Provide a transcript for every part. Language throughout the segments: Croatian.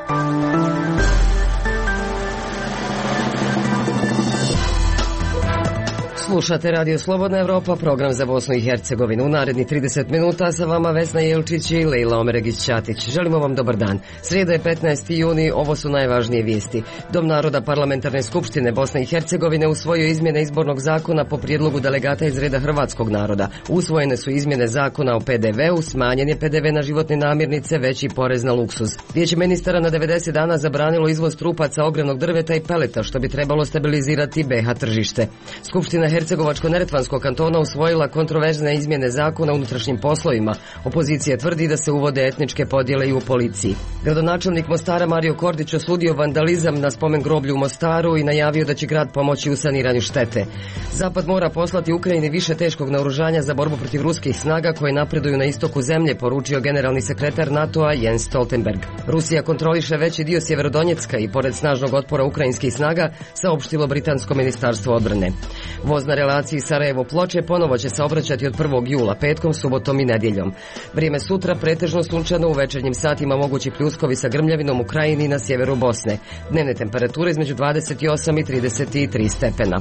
Slušate Radio Slobodna Evropa, program za Bosnu i Hercegovinu. U narednih 30 minuta sa vama Vesna Jelčić i Lejla Omeregić-Ćatić. Želimo vam dobar dan. Srijeda je 15. juni, ovo su najvažnije vijesti. Dom naroda Parlamentarne skupštine Bosne i Hercegovine usvojio izmjene izbornog zakona po prijedlogu delegata iz reda hrvatskog naroda. Usvojene su izmjene zakona o PDV-u, smanjen je PDV na životne namirnice, veći porez na luksuz. Vijeće ministara na 90 dana zabranilo izvoz trupaca, ogrjevnog drveta i peleta, što bi trebalo stabilizirati BiH tržište. Skupština Hercegovačko-neretvanskog kantona usvojila kontroverzne izmjene zakona o unutrašnjim poslovima. Opozicija tvrdi da se uvode etničke podjele i u policiji. Gradonačelnik Mostara Mario Kordić osudio vandalizam na spomen groblju u Mostaru i najavio da će grad pomoći u saniranju štete. Zapad mora poslati Ukrajini više teškog naoružanja za borbu protiv ruskih snaga koje napreduju na istoku zemlje, poručio generalni sekretar NATO-a Jens Stoltenberg. Rusija kontroliše veći dio Sjeverodonjecka i pored snažnog otpora ukrajinskih snaga, saopštilo britansko ministarstvo odbrane. Voz na relaciji Sarajevo-Ploče ponovo će se obraćati od 1. jula, petkom, subotom i nedjeljom. Vrijeme sutra pretežno sunčano, u večernjim satima mogući pljuskovi sa grmljavinom u Krajini i na sjeveru Bosne. Dnevne temperature između 28 i 33 stepena.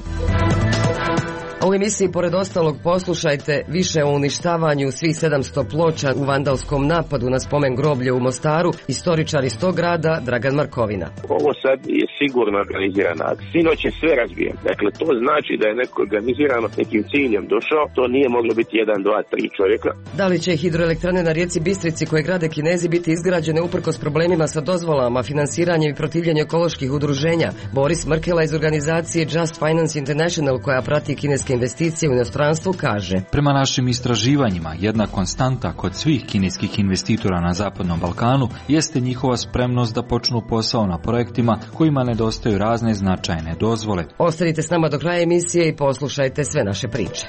A u emisiji, pored ostalog, poslušajte više o uništavanju svih 700 ploča u vandalskom napadu na spomen groblje u Mostaru, istoričar iz tog grada Dragan Markovina. Ovo sad je sigurno organizirana akcija. Sinoć je sve razbijen. Dakle, to znači da je neko organizirano nekim ciljem došao. To nije moglo biti 1, 2, 3 čovjeka. Da li će hidroelektrane na rijeci Bistrici koje grade Kinezi biti izgrađene uprkos problemima sa dozvolama, finansiranjem i protivljenjem ekoloških udruženja? Boris Mrkela iz organizacije Just Finance International, koja prati kineske investicije u inostranstvu, kaže: Prema našim istraživanjima, jedna konstanta kod svih kineskih investitora na Zapadnom Balkanu jeste njihova spremnost da počnu posao na projektima kojima nedostaju razne značajne dozvole. Ostanite s nama do kraja emisije i poslušajte sve naše priče.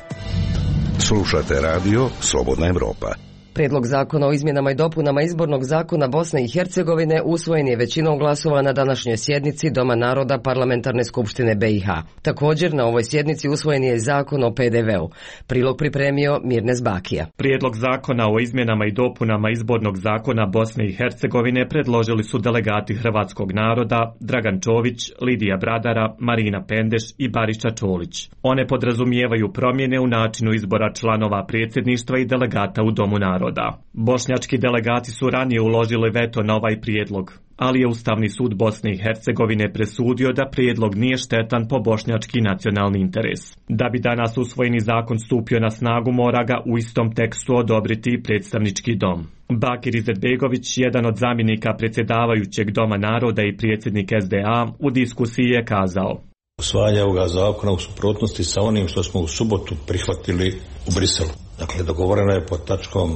Slušate radio Slobodna Evropa. Prijedlog zakona o izmjenama i dopunama izbornog zakona Bosne i Hercegovine usvojen je većinom glasova na današnjoj sjednici Doma naroda Parlamentarne skupštine BiH. Također na ovoj sjednici usvojen je zakon o PDV-u. Prilog pripremio Mirnes Bakija. Prijedlog zakona o izmjenama i dopunama izbornog zakona Bosne i Hercegovine predložili su delegati hrvatskog naroda Dragan Čović, Lidija Bradara, Marina Pendeš i Bariša Čolić. One podrazumijevaju promjene u načinu izbora članova predsjedništva i delegata u Domu naroda. Bošnjački delegati su ranije uložili veto na ovaj prijedlog, ali je Ustavni sud Bosne i Hercegovine presudio da prijedlog nije štetan po bošnjački nacionalni interes. Da bi danas usvojeni zakon stupio na snagu, mora ga u istom tekstu odobriti predstavnički dom. Bakir Izetbegović, jedan od zamjenika predsjedavajućeg Doma naroda i predsjednik SDA, u diskusiji je kazao: Usvajanje ovoga zakona u suprotnosti sa onim što smo u subotu prihvatili u Briselu. Dakle, dogovoreno je pod tačkom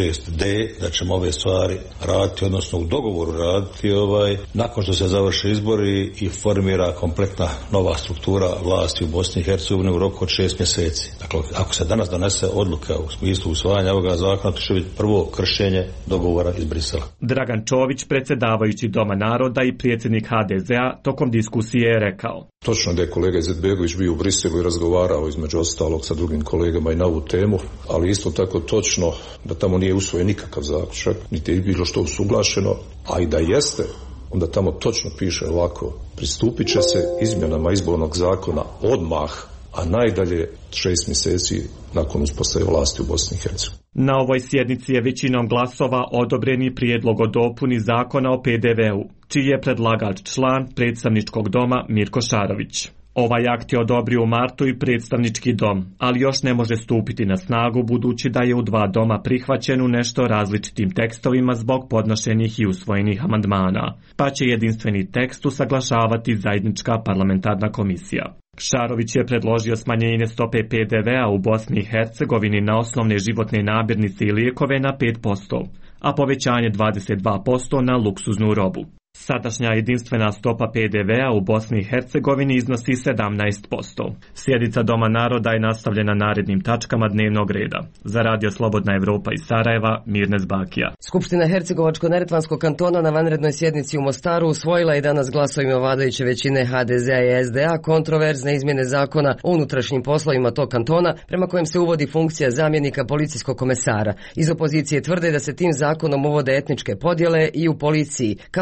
6D da ćemo ove stvari raditi, odnosno u dogovoru raditi nakon što se završe izbori i formira kompletna nova struktura vlasti u Bosni i Hercegovini u roku od 6 mjeseci. Dakle, ako se danas donese odluka u smislu usvajanja ovoga zakona, to će biti prvo kršenje dogovora iz Brisela. Dragan Čović, predsjedavajući Doma naroda i predsjednik HDZ-a, tokom diskusije je rekao: Točno da je kolega Izetbegović bio u Briselu i razgovarao između ostalog sa drugim kolegama i na ovu temu, ali isto tako točno da tamo nije usvojen nikakav zaključak, niti je bilo što usuglašeno, a i da jeste, onda tamo točno piše ovako: pristupit će se izmjenama izbornog zakona odmah, a najdalje 6 mjeseci nakon uspostave vlasti u Bosni i Hercegovini. Na ovoj sjednici je većinom glasova odobreni prijedlog o dopuni zakona o PDV-u, čiji je predlagač član predstavničkog doma Mirko Šarović. Ovaj akt je odobrio u martu i predstavnički dom, ali još ne može stupiti na snagu budući da je u 2 doma prihvaćen u nešto različitim tekstovima zbog podnošenih i usvojenih amandmana, pa će jedinstveni tekst usaglašavati zajednička parlamentarna komisija. Šarović je predložio smanjenje stope PDV-a u Bosni i Hercegovini na osnovne životne namirnice i lijekove na 5%, a povećanje 22% na luksuznu robu. Sadašnja jedinstvena stopa PDV-a u Bosni i Hercegovini iznosi 17%. Sjednica Doma naroda je nastavljena narednim tačkama dnevnog reda. Za Radio Slobodna Evropa iz Sarajeva, Mirnes Bakija. Skupština Hercegovačko-neretvanskog kantona na vanrednoj sjednici u Mostaru usvojila i danas glasovima vladajuće većine HDZ-a i SDA kontroverzne izmjene zakona o unutrašnjim poslovima tog kantona, prema kojem se uvodi funkcija zamjenika policijskog komesara. Iz opozicije tvrde da se tim zakonom uvode etničke podjele i u policiji, kao i da će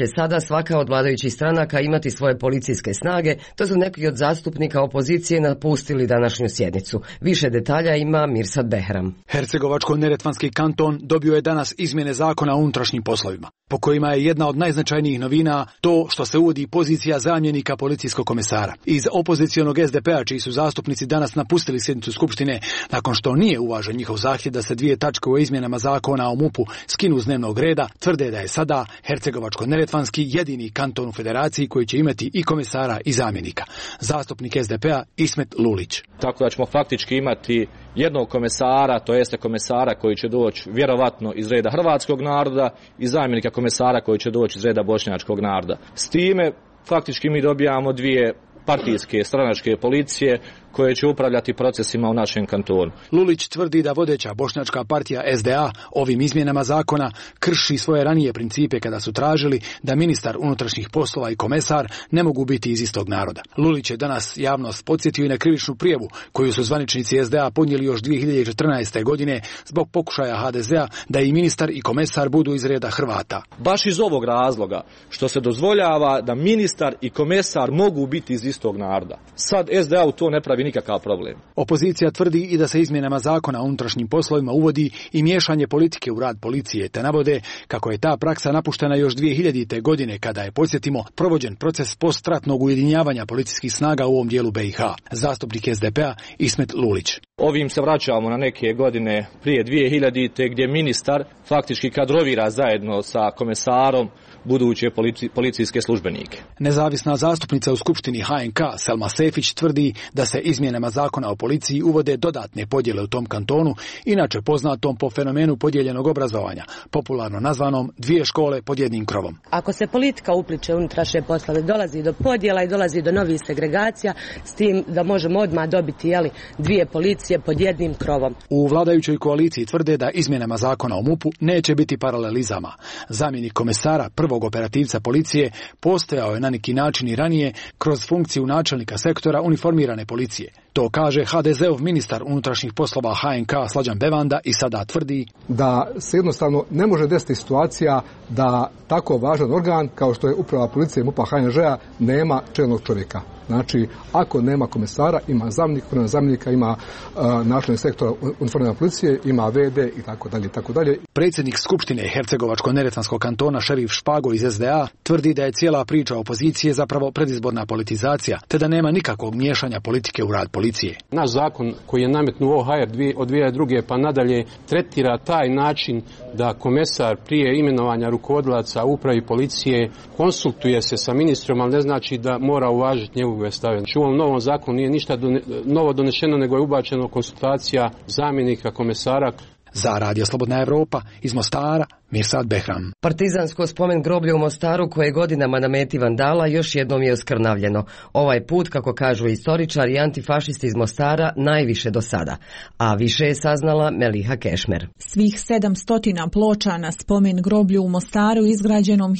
sada svaka od vladajućih stranaka imati svoje policijske snage, to su neki od zastupnika opozicije napustili današnju sjednicu. Više detalja ima Mirsad Behram. Hercegovačko-neretvanski kanton dobio je danas izmjene zakona o unutrašnjim poslovima, po kojima je jedna od najznačajnijih novina to što se uvodi pozicija zamjenika policijskog komesara. Iz opozicionog SDP-a, čiji su zastupnici danas napustili sjednicu Skupštine nakon što nije uvažen njihov zahtjev da se 2 tačke o izmjenama zakona o MUP-u skinu s dnevnog reda, tvrde da je sada Hercegovačko-neretvanski jedini kanton u federaciji koji će imati i komesara i zamjenika. Zastupnik SDP-a Ismet Lulić. Tako da ćemo faktički imati jednog komesara, to jeste komesara koji će doći vjerovatno iz reda hrvatskog naroda i zamjenika komesara koji će doći iz reda bošnjačkog naroda. S time faktički mi dobijamo 2 partijske stranačke policije koje će upravljati procesima u našem kantonu. Lulić tvrdi da vodeća bošnjačka partija SDA ovim izmjenama zakona krši svoje ranije principe kada su tražili da ministar unutrašnjih poslova i komesar ne mogu biti iz istog naroda. Lulić je danas javnost podsjetio i na krivičnu prijavu koju su zvaničnici SDA podnijeli još 2014. godine zbog pokušaja HDZ-a da i ministar i komesar budu iz reda Hrvata. Baš iz ovog razloga što se dozvoljava da ministar i komesar mogu biti iz istog naroda. Sad SDA u to ne pravi nikakav problem. Opozicija tvrdi i da se izmjenama zakona o unutrašnjim poslovima uvodi i miješanje politike u rad policije, te navode kako je ta praksa napuštena još 2000. godine kada je, podsjetimo, provođen proces postratnog ujedinjavanja policijskih snaga u ovom dijelu BiH. Zastupnik SDP-a Ismet Lulić. Ovim se vraćamo na neke godine prije 2000. gdje ministar faktički kadrovira zajedno sa komesarom buduće policijske službenike. Nezavisna zastupnica u Skupštini HNK Selma Sefić tvrdi da se izmjenama zakona o policiji uvode dodatne podjele u tom kantonu, inače poznatom po fenomenu podijeljenog obrazovanja, popularno nazvanom 2 škole pod jednim krovom. Ako se politika upliče u unutrašnje poslove, dolazi do podjela i dolazi do novih segregacija, s tim da možemo odmah dobiti 2 policije pod jednim krovom. U vladajućoj koaliciji tvrde da izmjenama zakona o MUP-u neće biti paralelizama. Zamjenik komesara prvog operativca policije postojao je na neki način i ranije kroz funkciju načelnika sektora uniformirane policije. To kaže HDZ-ov ministar unutrašnjih poslova HNK Slađan Bevanda i sada tvrdi da se jednostavno ne može desiti situacija da tako važan organ kao što je uprava policije MUP-a HNŽ-a nema čelnog čovjeka. Znači, ako nema komesara, ima zamjenika, ima načelnik sektora uniformirane policije, ima VD i tako dalje, tako dalje. Predsjednik Skupštine Hercegovačko-neretvanskog kantona Šerif Špago iz SDA tvrdi da je cijela priča opozicije zapravo predizborna politizacija, te da nema nikakvog miješanja politike u rad policije. Naš zakon koji je nametnuo OHR od 2002. pa nadalje tretira taj način da komesar prije imenovanja rukovodilaca upravi policije konsultuje se sa ministrom, ali ne znači da mora uvažiti njegove stave. U ovom novom zakonu nije ništa novo donešeno, nego je ubačeno konsultacija zamjenika komesara. Za Radio Slobodna Evropa iz Mostara, Mirsad Behram. Partizansko spomen groblje u Mostaru koje je godinama na meti vandala još jednom je oskrnavljeno. Ovaj put, kako kažu istoričari i antifašisti iz Mostara, najviše do sada. A više je saznala Meliha Kešmer. Svih 700 ploča na spomen groblju u Mostaru izgrađenom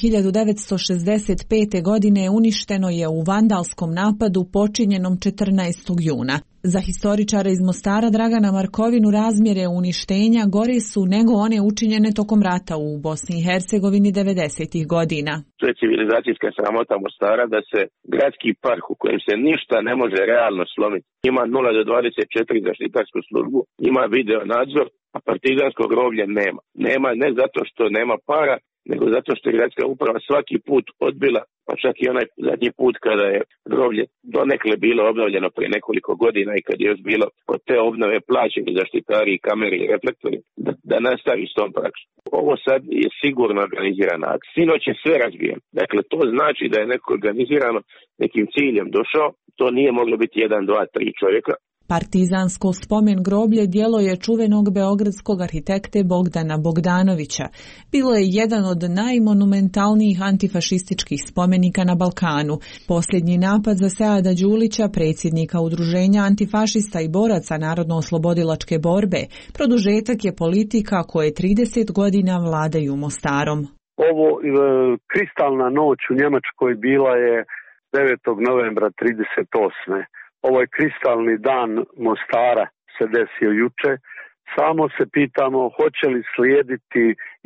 1965. godine uništeno je u vandalskom napadu počinjenom 14. juna. Za historičara iz Mostara Dragana Markovinu razmjere uništenja gore su nego one učinjene tokom rata u Bosni i Hercegovini 90. godina. To je civilizacijska sramota Mostara da se gradski park u kojem se ništa ne može realno slomiti. Ima 0 do 24 zaštitarsku službu, ima video nadzor, a partizansko groblje nema. Nema ne zato što nema para, nego zato što je gradska uprava svaki put odbila, pa čak i onaj zadnji put kada je groblje donekle bilo obnovljeno prije nekoliko godina i kad je još bilo od te obnove plaćeni zaštitari i kamere i reflektori, da nastavi s tom praksom. Ovo sad je sigurno organizirana akcija. Sinoć je sve razbijeno. Dakle, to znači da je neko organizirano nekim ciljem došao, to nije moglo biti 1, 2, 3 čovjeka. Partizansko spomen groblje djelo je čuvenog beogradskog arhitekte Bogdana Bogdanovića. Bilo je jedan od najmonumentalnijih antifašističkih spomenika na Balkanu. Posljednji napad za Seada Đulića, predsjednika udruženja antifašista i boraca Narodno-oslobodilačke borbe, produžetak je politika koje 30 godina vladaju Mostarom. Ovo kristalna noć u Njemačkoj bila je 9. novembra 38. Ovaj kristalni dan Mostara se desio juče. Samo se pitamo hoće li slijediti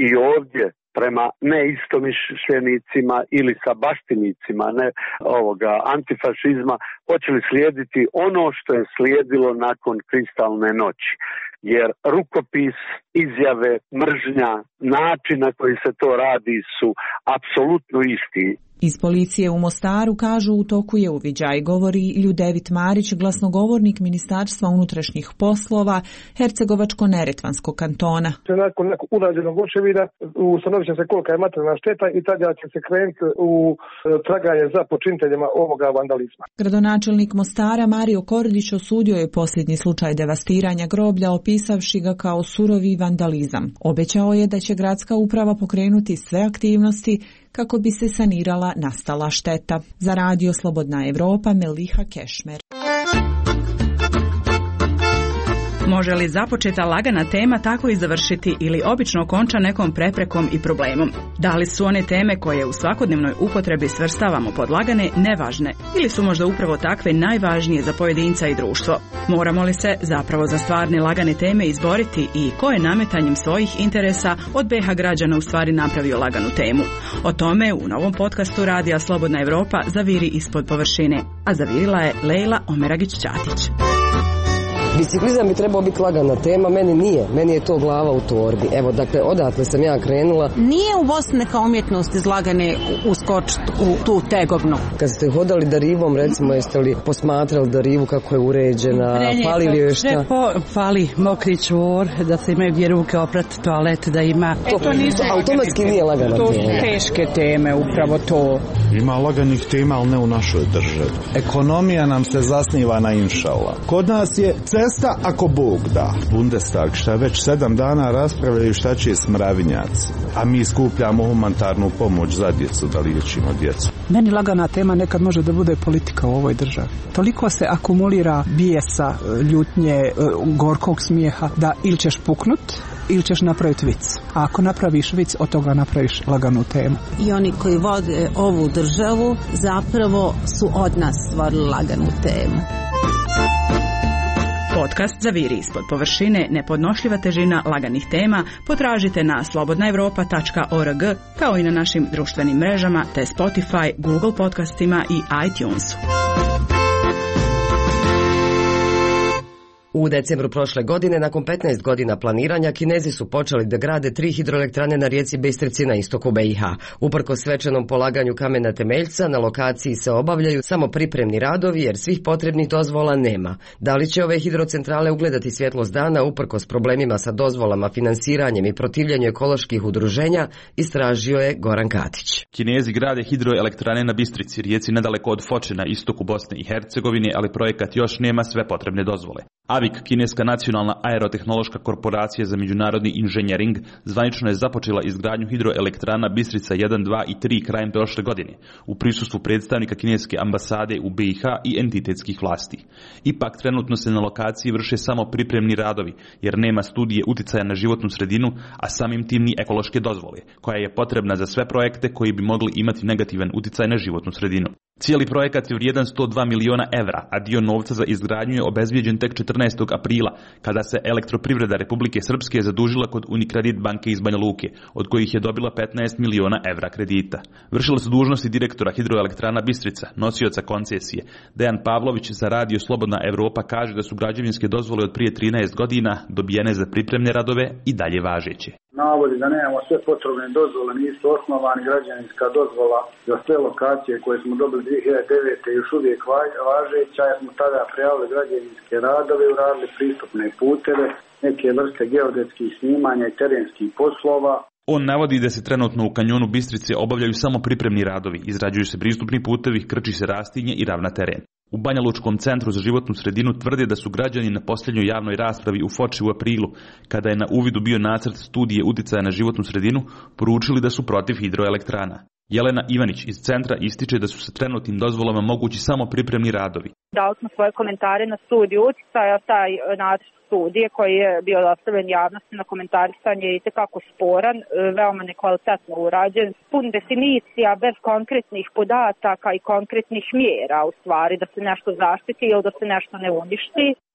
i ovdje prema neistomišljenicima ili sa baštinicima antifašizma počeli slijediti ono što je slijedilo nakon kristalne noći. Jer rukopis, izjave, mržnja, način na koji se to radi su apsolutno isti. Iz policije u Mostaru kažu u toku je uviđaj, govori Ljudevit Marić, glasnogovornik Ministarstva unutrašnjih poslova Hercegovačko-neretvanskog kantona. Nakon nekog urađenog očevida ustanovit će se kolika je materijalna šteta i tada će se krenuti u traganje za počiniteljima ovoga vandalizma. Gradonačelnik Mostara Mario Kordić osudio je posljednji slučaj devastiranja groblja, opisavši ga kao surovi vandalizam. Obećao je da će gradska uprava pokrenuti sve aktivnosti kako bi se sanirala nastala šteta. Za Radio Slobodna Evropa, Meliha Kešmer. Može li započeta lagana tema tako i završiti ili obično konča nekom preprekom i problemom? Da li su one teme koje u svakodnevnoj upotrebi svrstavamo pod lagane nevažne ili su možda upravo takve najvažnije za pojedinca i društvo? Moramo li se zapravo za stvarne lagane teme izboriti i ko je nametanjem svojih interesa od BiH građana u stvari napravio laganu temu? O tome u novom podcastu Radija Slobodna Evropa Zaviri ispod površine, a zavirila je Lejla Omeragić-Ćatić. Biciklizam bi trebao biti lagana tema, meni nije. Meni je to glava u torbi. Evo, dakle, odatle sam ja krenula. Nije u Bosni neka umjetnost iz lagane uskočiti u tu tegovnu. Kad ste hodali Darivom, recimo, jeste li posmatrali Darivu kako je uređena? Fali li joj šta? Fali mokri čvor, da se imaju gdje ruke oprati, toalet, da ima. To nisu automatski nije lagana tema. To su teške teme, upravo to. Ima laganih tema, ali ne u našoj državi. Ekonomija nam se zasniva na inšala. Kod nas je cesta ako Bog da. Bundestag šta već 7 dana raspravljaju šta će smravinjaci. A mi skupljamo humanitarnu pomoć za djecu, da liječimo djecu. Meni lagana tema nekad može da bude politika u ovoj državi. Toliko se akumulira bijesa, ljutnje, gorkog smijeha da ili ćeš puknut ili ćeš napraviti vic. A ako napraviš vic, od toga napraviš laganu temu. I oni koji vode ovu državu zapravo su od nas stvorili laganu temu. Podcast Zaviri ispod površine, nepodnošljiva težina laganih tema potražite na slobodnaevropa.org kao i na našim društvenim mrežama te Spotify, Google podcastima i iTunesu. U decembru prošle godine, nakon 15 godina planiranja, Kinezi su počeli da grade 3 hidroelektrane na rijeci Bistrici na istoku BiH. Uprkos svečanom polaganju kamena temeljca, na lokaciji se obavljaju samo pripremni radovi jer svih potrebnih dozvola nema. Da li će ove hidrocentrale ugledati svjetlost dana uprkos problemima sa dozvolama, finansiranjem i protivljenju ekoloških udruženja, istražio je Goran Katić. Kinezi grade hidroelektrane na Bistrici, rijeci nedaleko od Foče na istoku Bosne i Hercegovine, ali projekat još nema sve potrebne dozvole. AVIK, kineska nacionalna aerotehnološka korporacija za međunarodni inženjering, zvanično je započela izgradnju hidroelektrana Bistrica 1, 2 i 3 krajem prošle godine, u prisustvu predstavnika kineske ambasade u BiH i entitetskih vlasti. Ipak, trenutno se na lokaciji vrše samo pripremni radovi, jer nema studije uticaja na životnu sredinu, a samim tim ni ekološke dozvole, koja je potrebna za sve projekte koji bi mogli imati negativan uticaj na životnu sredinu. Cijeli projekat je vrijedan 102 miliona evra, a dio novca za izgradnju je obezbijeđen tek 14. aprila, kada se Elektroprivreda Republike Srpske zadužila kod Unikredit banke iz Banja Luke, od kojih je dobila 15 miliona evra kredita. Vršila su dužnosti direktora hidroelektrana Bistrica, nosioca koncesije. Dejan Pavlović za Radio Slobodna Evropa kaže da su građevinske dozvole od prije 13 godina dobijene za pripremne radove i dalje važeće. Navodi da nemamo sve potrebne dozvole, nisu osnovani, građevinska dozvola za sve lokacije koje smo dobili 2009. još uvijek važeća, jer smo tada prijavili građevinske radove, uradili pristupne puteve, neke vrste geodetskih snimanja i terenskih poslova. On navodi da se trenutno u kanjonu Bistrice obavljaju samo pripremni radovi, izrađuju se pristupni putevi, krči se rastinje i ravna teren. U Banja Lučkom centru za životnu sredinu tvrde da su građani na posljednjoj javnoj raspravi u Foči u aprilu, kada je na uvidu bio nacrt studije uticaja na životnu sredinu, poručili da su protiv hidroelektrana. Jelena Ivanić iz centra ističe da su sa trenutnim dozvolama mogući samo pripremni radovi. Dali smo svoje komentare na studiju uticaja, taj nacrt studije koji je bio dostavljen javnosti na komentarisanje je itekako sporan, veoma nekvalitetno urađen, pun definicija bez konkretnih podataka i konkretnih mjera, u stvari da se nešto zaštiti ili da se nešto ne uništi.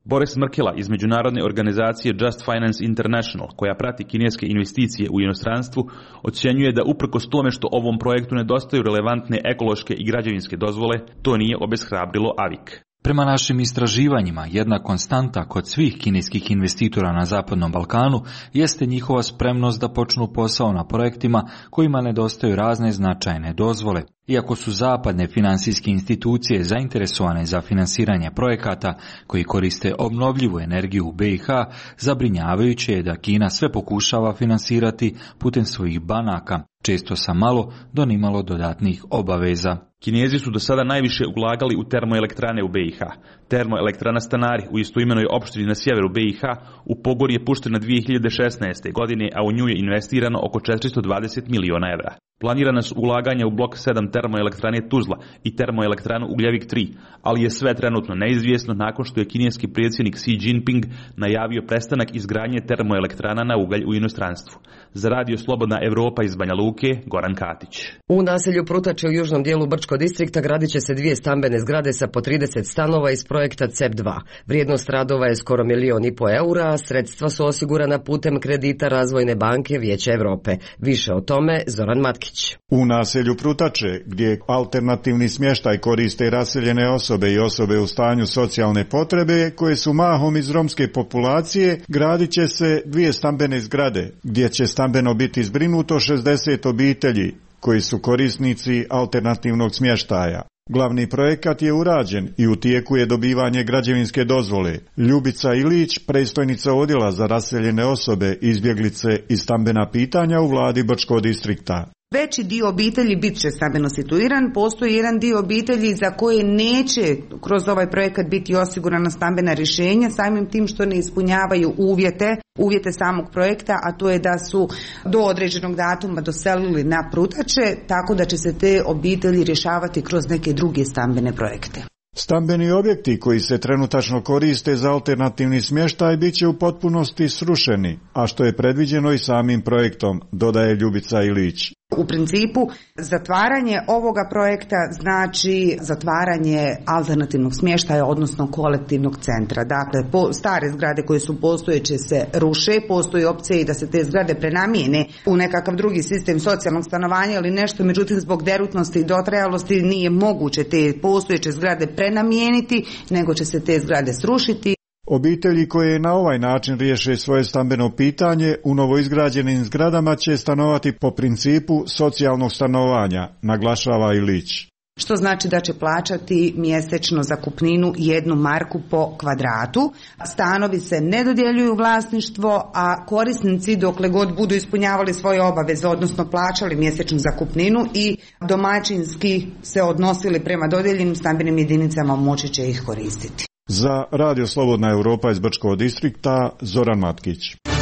Boris Mrkela iz međunarodne organizacije Just Finance International, koja prati kineske investicije u inostranstvu, ocjenjuje da uprkos tome što ovom projektu nedostaju relevantne ekološke i građevinske dozvole, to nije obeshrabrilo AVIK. Prema našim istraživanjima, jedna konstanta kod svih kineskih investitora na Zapadnom Balkanu jeste njihova spremnost da počnu posao na projektima kojima nedostaju razne značajne dozvole. Iako su zapadne finansijske institucije zainteresovane za finansiranje projekata koji koriste obnovljivu energiju u BiH, zabrinjavajuće je da Kina sve pokušava finansirati putem svojih banaka, često sa malo do nimalo dodatnih obaveza. Kinezi su do sada najviše ulagali u termoelektrane u BiH. Termoelektrana Stanari u istoimenoj opštini na sjeveru BiH u pogon je puštena 2016. godine, a u nju je investirano oko 420 miliona evra. Planirana su ulaganja u blok 7 termoelektrane Tuzla i termoelektranu Ugljevik 3, ali je sve trenutno neizvjesno nakon što je kineski predsjednik Xi Jinping najavio prestanak izgradnje termoelektrana na ugalj u inostranstvu. Za Radio Slobodna Evropa iz Banja Luke, Goran Katić. U naselju Prutače u južnom dijelu Brčko distrikta gradit će se 2 stambene zgrade sa po 30 stanova iz projekta CEP2. Vrijednost radova je skoro 1,5 milijuna eura, a sredstva su osigurana putem kredita Razvojne banke Vijeća Europe. Više o tome Zoran Matkić. U naselju Prutače, gdje alternativni smještaj koriste raseljene osobe i osobe u stanju socijalne potrebe, koje su mahom iz romske populacije, gradit će se 2 stambene zgrade, gdje će stambeno biti zbrinuto 60 obitelji, koji su korisnici alternativnog smještaja. Glavni projekat je urađen i u tijeku je dobivanje građevinske dozvole. Ljubica Ilić, predstojnica odjela za raseljene osobe, izbjeglice i stambena pitanja u vladi Brčkog distrikta. Veći dio obitelji bit će stambeno situiran, postoji jedan dio obitelji za koje neće kroz ovaj projekat biti osigurana stambena rješenja, samim tim što ne ispunjavaju uvjete samog projekta, a to je da su do određenog datuma doselili na Prutače, tako da će se te obitelji rješavati kroz neke druge stambene projekte. Stambeni objekti koji se trenutačno koriste za alternativni smještaj bit će u potpunosti srušeni, a što je predviđeno i samim projektom, dodaje Ljubica Ilić. U principu, zatvaranje ovoga projekta znači zatvaranje alternativnog smještaja, odnosno kolektivnog centra. Dakle, stare zgrade koje su postojeće se ruše, postoji opcija i da se te zgrade prenamijene u nekakav drugi sistem socijalnog stanovanja ili nešto, međutim zbog derutnosti i dotrajalosti nije moguće te postojeće zgrade prenamijeniti, nego će se te zgrade srušiti. Obitelji koje na ovaj način riješe svoje stambeno pitanje u novoizgrađenim zgradama će stanovati po principu socijalnog stanovanja, naglašava Ilić. Što znači da će plaćati mjesečno zakupninu 1 marku po kvadratu. Stanovi se ne dodjeljuju vlasništvo, a korisnici dokle god budu ispunjavali svoje obaveze, odnosno plaćali mjesečnu zakupninu i domaćinski se odnosili prema dodijeljenim stambenim jedinicama, moći će ih koristiti. Za Radio Slobodna Europa iz Brčkog distrikta, Zoran Matkić.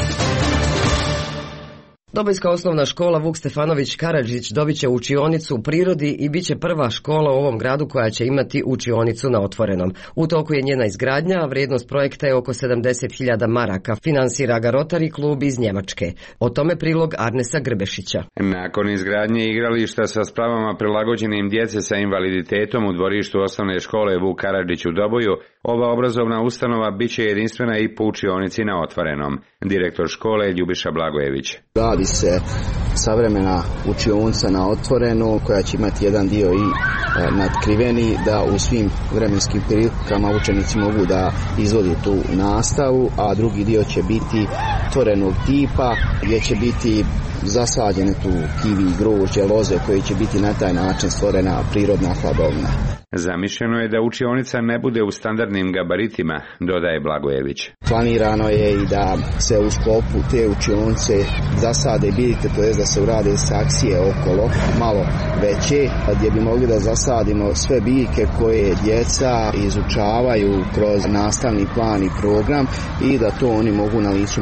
Dobojska osnovna škola Vuk Stefanović Karadžić dobit će učionicu u prirodi i bit će prva škola u ovom gradu koja će imati učionicu na otvorenom. U toku je njena izgradnja, a vrijednost projekta je oko 70.000 maraka. Finansira ga Rotary klub iz Njemačke. O tome prilog Arnesa Grbešića. Nakon izgradnje igrališta sa spravama prilagođenim djece sa invaliditetom u dvorištu osnovne škole Vuk Karadžić u Doboju, ova obrazovna ustanova bit će jedinstvena i po učionici na otvorenom. Direktor škole Ljubiša Blagojević. Radi se savremena učionica na otvoreno koja će imati jedan dio i nadkriveni, da u svim vremenskim prilikama učenici mogu da izvode tu nastavu, a drugi dio će biti otvorenog tipa gdje će biti zasađene tu kivi, grožđe, loze koje će biti na taj način stvorena prirodna hladovina. Zamišljeno je da učionica ne bude u standardnim gabaritima, dodaje Blagojević. Planirano je i da se u sklopu te učionice zasade biljke, to je da se urade saksije okolo, malo veće, gdje bi mogli da zasadimo sve biljke koje djeca izučavaju kroz nastavni plan i program i da to oni mogu na licu mjesta da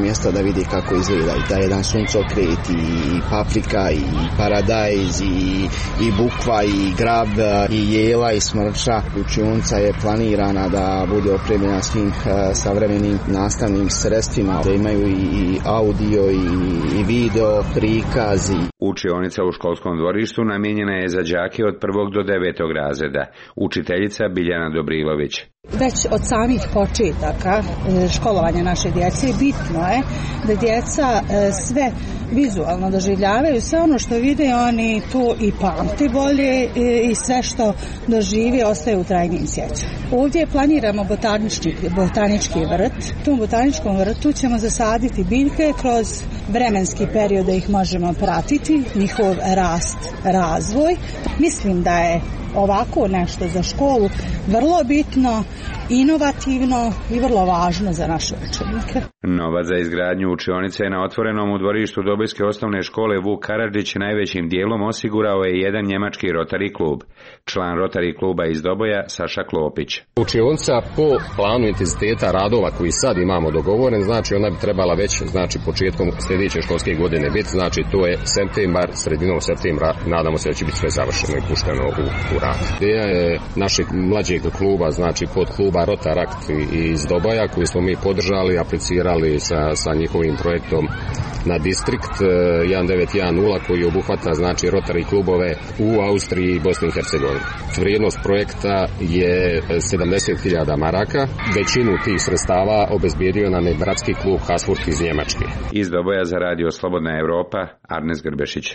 vidi kako izgleda i taj jedan suncokret i paprika i paradajz i bukva i grab i jela i smrča. Učionica je planirana da bude opremljena svim savremenim nastavnim sredstvima, da imaju i audio i video prikazi. Učionica u školskom dvorištu namijenjena je za đake od 1. do 9. razreda. Učiteljica Biljana Dobrilović. Već od samih početaka školovanja naše djece bitno je da djeca sve vizualno doživljavaju, sve ono što vide oni to i pamte bolje i sve što dožive ostaje u trajnim sjećanju. Ovdje planiramo botanički vrt. U tom botaničkom vrtu ćemo zasaditi biljke kroz vremenski period da ih možemo pratiti, njihov rast, razvoj. Mislim da je ovako nešto za školu vrlo bitno, inovativno i vrlo važno za naše učenike. Novac za izgradnju učionice na otvorenom u dvorištu Dobojske osnovne škole Vuk Karadžić najvećim dijelom osigurao je jedan njemački Rotary klub. Član Rotary kluba iz Doboja Saša Klopić. Učionica po planu intenziteta radova koji sad imamo dogovoren, znači ona bi trebala već početkom sljedeće školske godine biti, znači to je septembar, sredinom septembra, nadamo se da će biti sve završeno i pušteno u rad. Ideja je našeg mlađeg kluba, znači pod kluba Rotarakt iz Doboja koji smo mi podržali, aplicirali sa njihovim projektom na distrikt 1910 koji obuhvata znači Rotary klubove u Austriji i Bosni i Hercegovini. Vrijednost projekta je 70.000 maraka. Većinu tih sredstava obezbijedio nam je bratski klub Hasfurt iz Njemačke. Iz Doboja za radio Slobodna Evropa, Arnes Grbešić.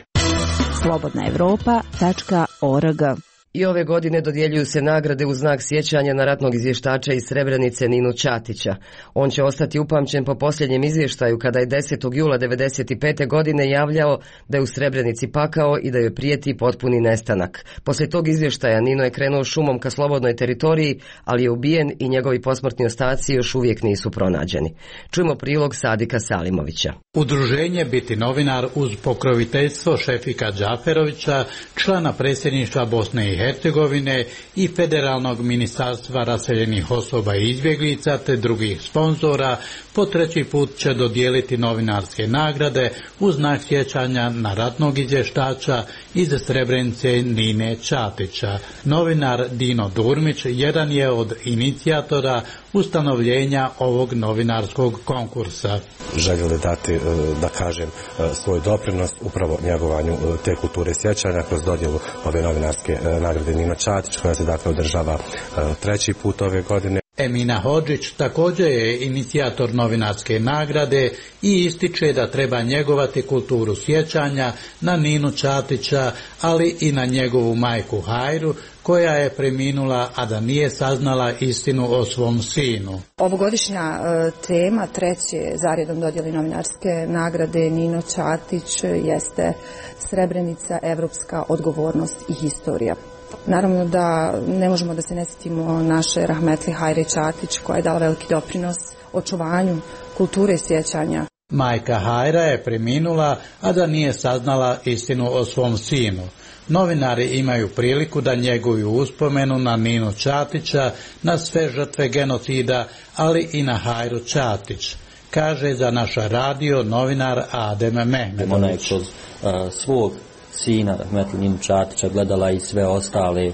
slobodnaevropa.org. I ove godine dodjeljuju se nagrade u znak sjećanja na ratnog izvještača iz Srebrenice Ninu Čatića. On će ostati upamćen po posljednjem izvještaju kada je 10. jula 1995. godine javljao da je u Srebrenici pakao i da joj prijeti potpuni nestanak. Poslije tog izvještaja Nino je krenuo šumom ka slobodnoj teritoriji, ali je ubijen i njegovi posmrtni ostaci još uvijek nisu pronađeni. Čujemo prilog Sadika Salimovića. Udruženje Biti novinar uz pokroviteljstvo Šefika Džaferovića, člana predsjedništva Bosne i Hercegovine i Federalnog ministarstva raseljenih osoba i izbjeglica te drugih sponzora po treći put će dodijeliti novinarske nagrade u znak sjećanja na ratnog izvještača iz Srebrenice Nine Čatića. Novinar Dino Durmić jedan je od inicijatora ustanovljenja ovog novinarskog konkursa. Željeli dati, da kažem, svoj doprinos upravo njegovanju te kulture sjećanja kroz dodjelu ove novinarske nagrade Nino Čatić koja se dakle održava treći put ove godine. Emina Hodžić također je inicijator novinarske nagrade i ističe da treba njegovati kulturu sjećanja na Ninu Čatića, ali i na njegovu majku Hajru, koja je preminula, a da nije saznala istinu o svom sinu. Ovogodišnja tema treće zaredom dodjeli novinarske nagrade Nino Čatić jeste Srebrenica, evropska odgovornost i historija. Naravno da ne možemo da se ne sjetimo naše rahmetli Hajre Čatić koja je dala veliki doprinos očuvanju kulture sjećanja. Majka Hajra je preminula, a da nije saznala istinu o svom sinu. Novinari imaju priliku da njeguju uspomenu na Ninu Čatića, na sve žrtve genocida, ali i na Hajru Čatić, kaže za naš radio novinar Adem Mehmedović. Ona je kroz svog sina rahmetli Ninu Čatića gledala i sve ostale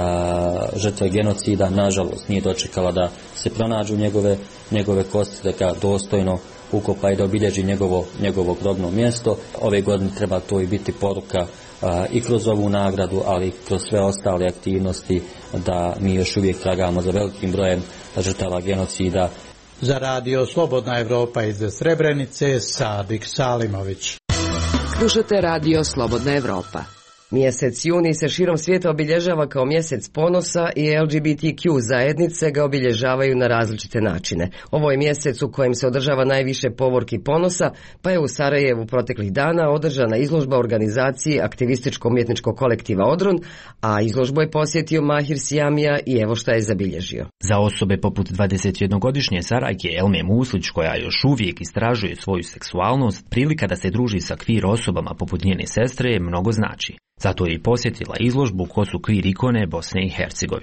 žrtve genocida. Nažalost nije dočekala da se pronađu njegove kosti, da ga dostojno ukopa i da obilježi njegovo grobno mjesto. Ove godine treba to i biti poruka i kroz ovu nagradu, ali i kroz sve ostale aktivnosti da mi još uvijek tragamo za velikim brojem žrtava genocida. Za radio Slobodna Evropa iz Srebrenice, Sadik Salimović. Slušate radio Slobodna Evropa. Mjesec juni se širom svijeta obilježava kao mjesec ponosa i LGBTQ zajednice ga obilježavaju na različite načine. Ovo je mjesec u kojem se održava najviše povorki ponosa, pa je u Sarajevu proteklih dana održana izložba organizacije aktivističko-umjetničkog kolektiva Odron, a izložbu je posjetio Mahir Sijamija i evo šta je zabilježio. Za osobe poput 21-godišnje Sarajke Elme Muslić, koja još uvijek istražuje svoju seksualnost, prilika da se druži sa queer osobama poput njene sestre mnogo znači. Zato je i posjetila izložbu ko su queer ikone Bosne i Hercegovine.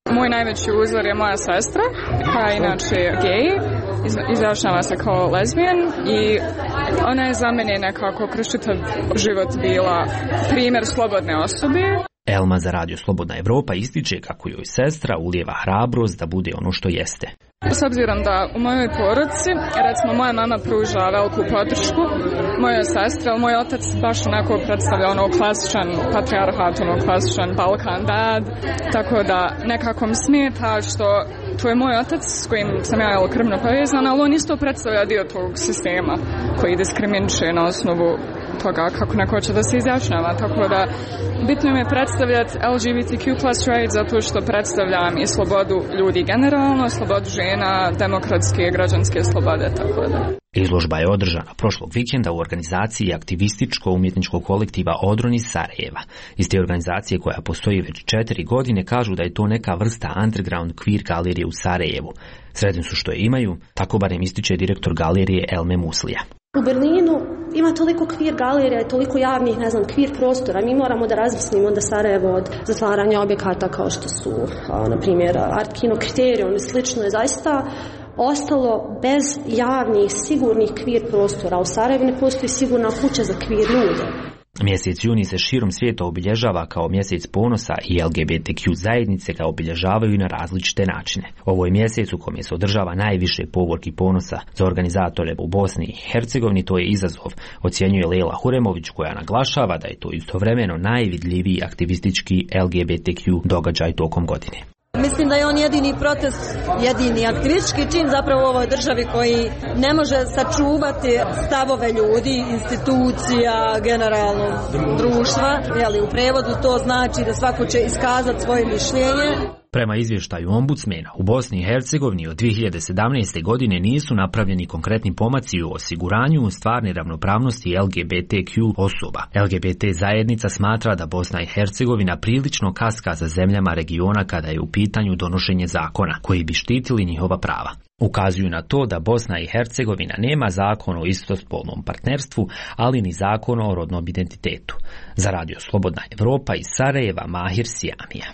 Moj najveći uzor je moja sestra, koja je inače gej, izjašnjava se kao lezbijan i ona je za mene nekako kroz čitav život bila primjer slobodne osobe. Elma za Radio Slobodna Evropa ističe kako joj sestra ulijeva hrabrost da bude ono što jeste. S obzirom da u mojoj porodici, recimo moja mama pruža veliku podršku mojoj sestri, ali moj otac baš onako predstavlja ono klasičan patrijarhat, ono klasičan Balkan dad, tako da nekako mi smeta što to je moj otac s kojim sam ja krvno povezana, ali on isto predstavlja dio tog sistema koji diskriminiše na osnovu toga kako neko će da se izjašnjava, tako da bitno mi je predstavljati LGBTQ+ rights zato što predstavljam i slobodu ljudi generalno, slobodu žena, demokratske i građanske slobode, tako da. Izložba je održana prošlog vikenda u organizaciji aktivističko-umjetničkog kolektiva Odron iz Sarajeva. Iz te organizacije koja postoji već 4 godine kažu da je to neka vrsta underground queer galerije u Sarajevu. Sretni su što je imaju, tako barem ističe direktor galerije Elme Muslija. U Berlinu ima toliko queer galerija i toliko javnih, queer prostora. Mi moramo da razmislimo da Sarajevo od zatvaranja objekata kao što su, na primjer, Art Kino Kriterion i slično je zaista ostalo bez javnih, sigurnih queer prostora. U Sarajevu ne postoji sigurna kuća za queer ljude. Mjesec juni se širom svijeta obilježava kao mjesec ponosa i LGBTQ zajednice ga obilježavaju na različite načine. Ovo je mjesec u kojem se održava najviše povorki ponosa. Za organizatore u Bosni i Hercegovini to je izazov, ocjenjuje Lejla Huremović, koja naglašava da je to istovremeno najvidljiviji aktivistički LGBTQ događaj tokom godine. Mislim da je on jedini protest, jedini aktivistički čin zapravo u ovoj državi koji ne može sačuvati stavove ljudi, institucija, generalno društva. U prevodu to znači da svako će iskazati svoje mišljenje. Prema izvještaju ombudsmena, u Bosni i Hercegovini od 2017. godine nisu napravljeni konkretni pomaci u osiguranju stvarne ravnopravnosti LGBTQ osoba. LGBT zajednica smatra da Bosna i Hercegovina prilično kaska za zemljama regiona kada je u pitanju donošenje zakona koji bi štitili njihova prava. Ukazuju na to da Bosna i Hercegovina nema zakon o istospolnom partnerstvu, ali ni zakon o rodnom identitetu. Za Radio Slobodna Evropa iz Sarajeva, Mahir Sijanija.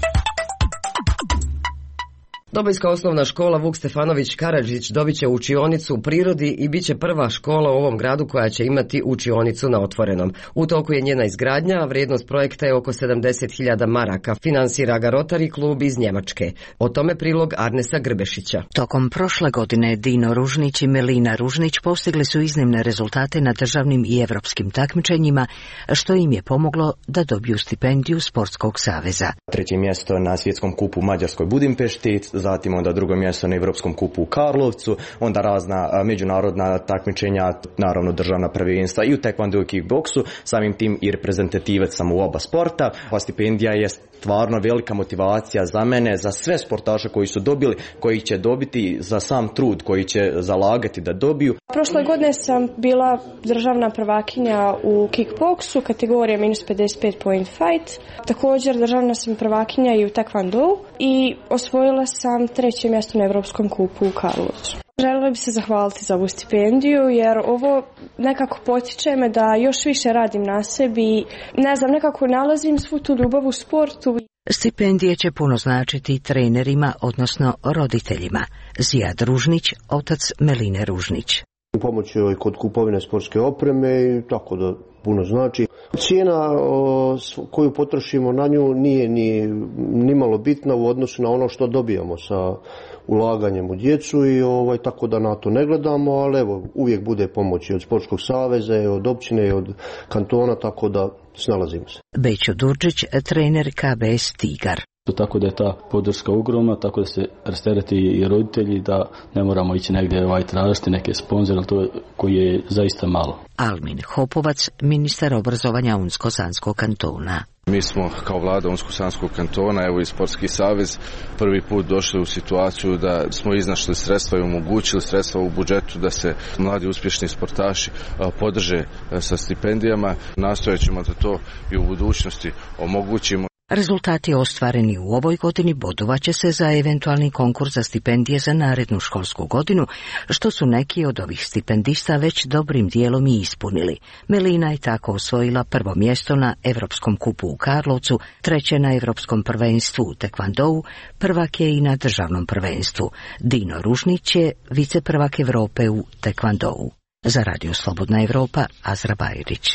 Dobojska osnovna škola Vuk Stefanović Karadžić dobit će učionicu u prirodi i bit će prva škola u ovom gradu koja će imati učionicu na otvorenom. U toku je njena izgradnja, a vrijednost projekta je oko 70.000 maraka. Finansira ga Rotary klub iz Njemačke. O tome prilog Arnesa Grbešića. Tokom prošle godine Dino Ružnić i Melina Ružnić postigli su iznimne rezultate na državnim i evropskim takmičenjima, što im je pomoglo da dobiju stipendiju Sportskog saveza. 3. mjesto na svjetskom kupu u Mađarskoj Budimpešti, zatim onda 2. mjesto na Evropskom kupu u Karlovcu, onda razna međunarodna takmičenja, naravno državna prvenstva i u tekvandu i kickboksu, samim tim i reprezentativac sam u oba sporta. Ova stipendija je stvarno velika motivacija za mene, za sve sportaše koji su dobili, koji će dobiti za sam trud, koji će zalagati da dobiju. Prošle godine sam bila državna prvakinja u kickboksu, kategorija -55 point fight. Također državna sam prvakinja i u tekvandu i osvojila sam 3. mjesto na Evropskom kupu u Karlovcu. Željela bi se zahvaliti za ovu stipendiju jer ovo nekako potiče me da još više radim na sebi. Nekako nalazim svu tu ljubav u sportu. Stipendije će puno značiti trenerima, odnosno roditeljima. Zijad Ružnić, otac Meline Ružnić. Pomoć joj kod kupovine sportske opreme i tako da puno znači. Cijena koju potrošimo na nju nije ni malo bitna u odnosu na ono što dobijamo sa ulaganjem u djecu i tako da na to ne gledamo, ali evo uvijek bude pomoć i od Sportskog saveza, i od općine, i od kantona, tako da snalazimo se. Bećo Durčić, trener KBS Tigar. Tako da je ta podrška ogromna, tako da se rastereti i roditelji, da ne moramo ići negdje tražiti neke sponzore, to koji je zaista malo. Almin Hopovac, ministar obrazovanja Unsko-Sanskog kantona. Mi smo kao vlada Unsko-Sanskog kantona, evo i Sportski savez, prvi put došli u situaciju da smo iznašli sredstva i omogućili sredstva u budžetu da se mladi uspješni sportaši podrže sa stipendijama. Nastojat ćemo da to i u budućnosti omogućimo. Rezultati ostvareni u ovoj godini bodovaće se za eventualni konkurs za stipendije za narednu školsku godinu, što su neki od ovih stipendista već dobrim dijelom i ispunili. Melina je tako osvojila prvo mjesto na Evropskom kupu u Karlovcu, treće na Evropskom prvenstvu u tekvandou, prvak je i na državnom prvenstvu. Dino Ružnić je viceprvak Evrope u tekvandou. Za Radio Slobodna Evropa, Azra Bajrić.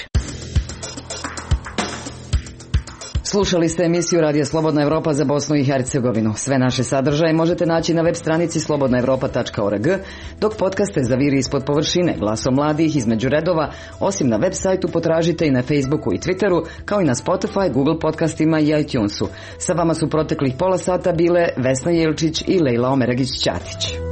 Slušali ste emisiju Radio Slobodna Evropa za Bosnu i Hercegovinu. Sve naše sadržaje možete naći na web stranici slobodnaevropa.org, dok podcaste za Viri ispod površine, Glasom mladih, Između redova, osim na web sajtu potražite i na Facebooku i Twitteru, kao i na Spotify, Google podcastima i iTunesu. Sa vama su proteklih pola sata bile Vesna Jelčić i Lejla Omeragić-Ćatić.